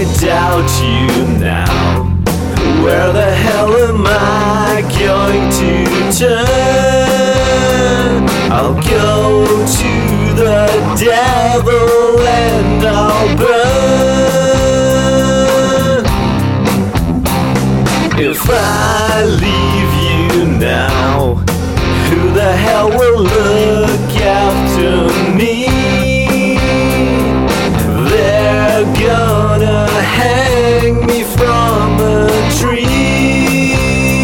doubt you now. Where the hell am I going to turn? I'll go to the devil and I'll burn. If I leave you now, who the hell will look after me? They're gonna hang me from a tree.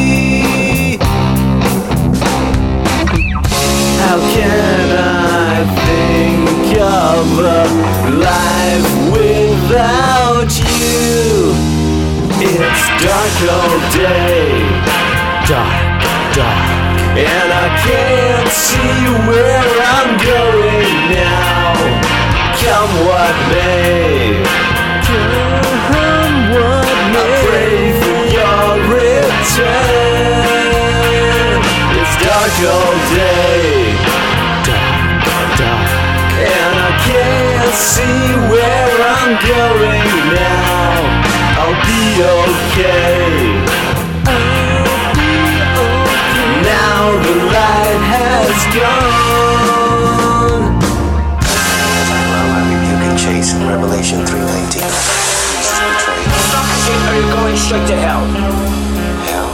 How can I think of a life without you? It's dark all day, dark, dark, and I can't see where I'm going now. Come what may, come what may, I pray for your return. It's dark all day, dark, dark, and I can't see where I'm going now. I'll be okay. Now the light has gone. I rebuke and chase in Revelation 3:19. Are you going straight to hell? Hell?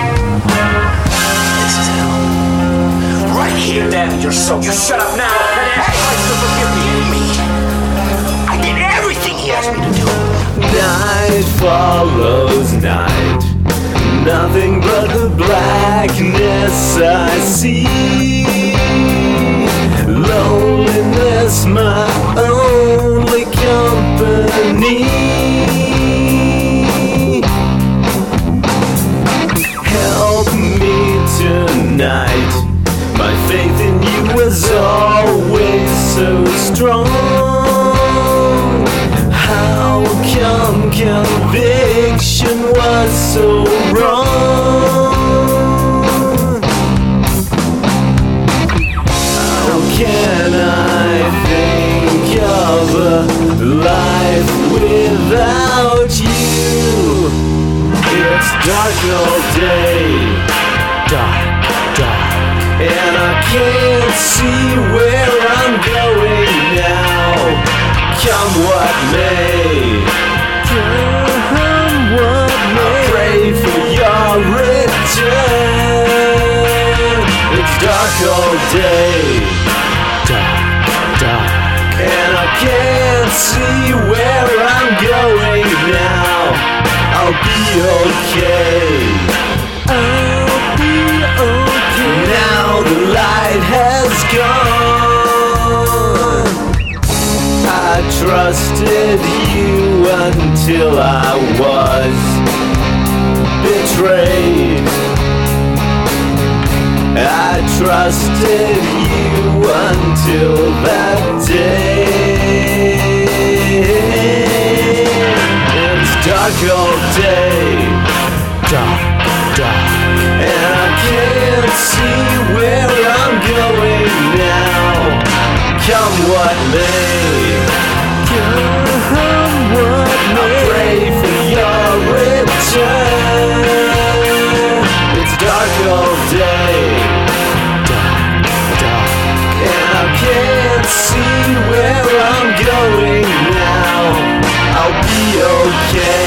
This is hell. Right here, then. You shut up now. And ask Christ to forgive me. I did everything he asked me to do. Night follows night, nothing but the blackness I see. Loneliness, my only company. Help me tonight, my faith in you was always so strong. How come conviction was so wrong? How can I think of a life without you? It's dark all day, dark, dark, and I can't see where I'm going now. Come what may, come what may, I pray for your return. It's dark all day, dark, dark, and I can't see where I'm going now. I'll be okay. I'll be okay. Now the light has gone. I trusted you until I was betrayed. I trusted you until that day. It's dark all day, dark, dark, and I can't see where I'm going now. Come what may, come what may, I pray for your return. It's dark all day, dark, dark, and I can't see where I'm going now. I'll be okay.